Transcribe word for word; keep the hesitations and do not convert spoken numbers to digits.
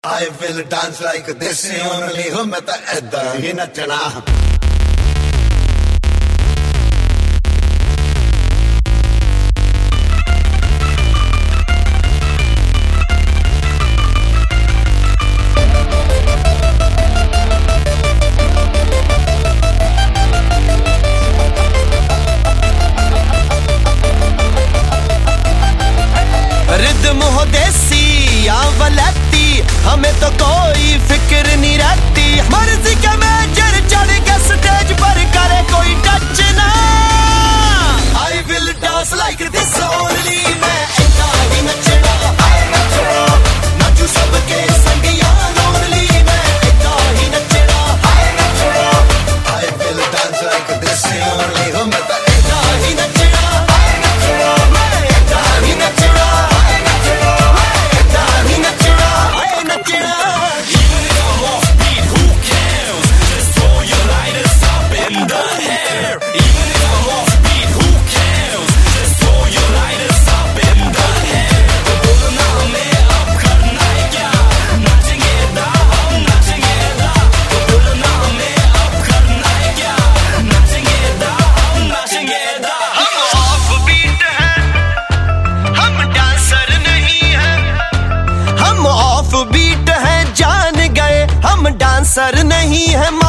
I will dance like this only हो मैं तो ऐदा ही नचना। रिदम हो देसी या वलैती, हमें तो कोई फिक्र नहीं रहती। मर्जी के मेजर चढ़ के स्टेज पर करे कोई टच ना। I will dance like this only मैं ऐदा ही नचना। I नचना नाचू सबके संग यार only मैं ऐदा ही नचना। I Nachna I will dance like this only हो मैं तो ऐदा ही नचना। I नचना मैं ऐदा ही नचना। बीट है जान गए हम डांसर नहीं है।